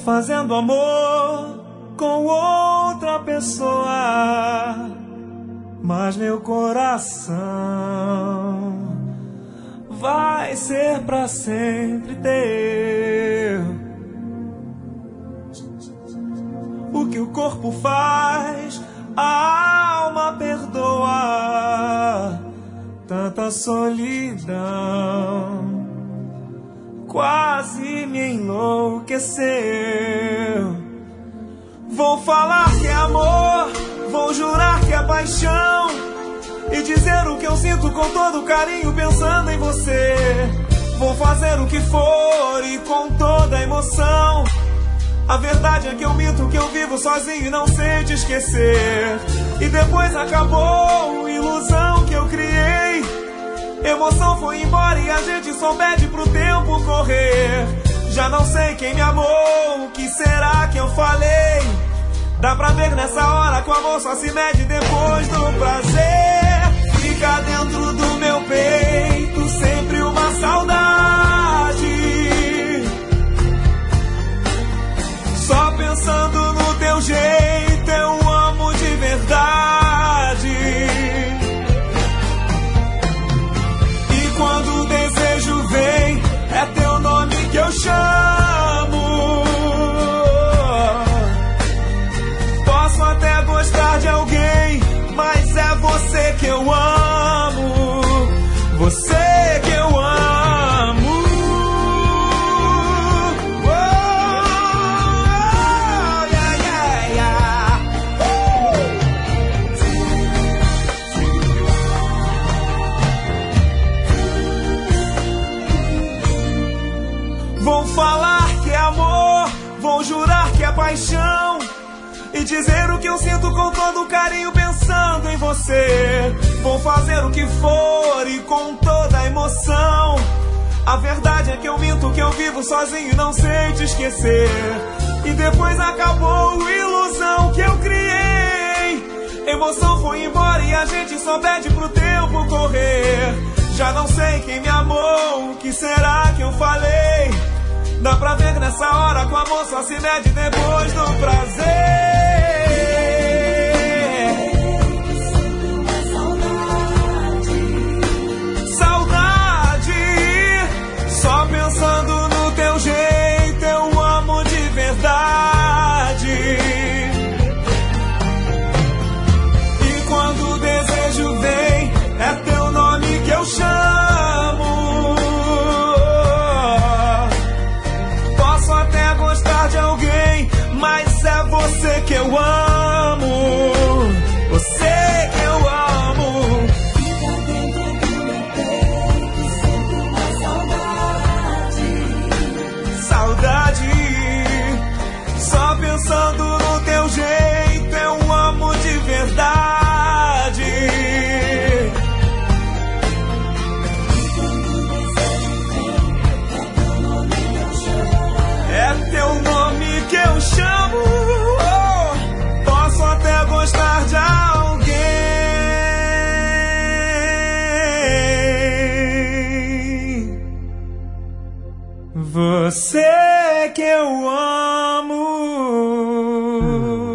fazendo amor com outra pessoa, mas meu coração vai ser pra sempre teu. O que o corpo faz, a alma perdoa. Tanta solidão quase me enlouqueceu. Vou falar que é amor, vou jurar que é paixão, e dizer o que eu sinto com todo carinho pensando em você. Vou fazer o que for e com toda a emoção. A verdade é que eu minto, que eu vivo sozinho e não sei te esquecer. E depois acabou a ilusão que eu criei. Emoção foi embora e a gente só pede pro tempo correr. Já não sei quem me amou, o que será que eu falei? Dá pra ver nessa hora que o amor só se mede depois do prazer. Fica dentro do meu peito sempre uma saudade, só pensando no teu jeito eu amo de verdade. E quando o desejo vem, é teu nome que eu chamo. Posso até gostar de alguém, mas é você que eu amo. Você que eu amo. Vou falar que é amor, vou jurar que é paixão, e dizer o que eu sinto com todo carinho pensando em você. Vou fazer o que for e com toda a emoção. A verdade é que eu minto, que eu vivo sozinho e não sei te esquecer. E depois acabou a ilusão que eu criei. Emoção foi embora e a gente só pede pro tempo correr. Já não sei quem me amou, o que será que eu falei? Dá pra ver nessa hora que o amor só se mede depois do prazer. Saudade, só pensando no teu jeito eu amo de verdade. E quando o desejo vem, é teu nome que eu chamo. Posso até gostar de alguém, mas é você que eu amo. Você que eu amo. Fica dentro do meu peito, sinto uma saudade. Saudade, só pensando no teu jeito eu amo de verdade. É teu nome que eu chamo. Oh, posso até gostar de alguém. Você que eu amo.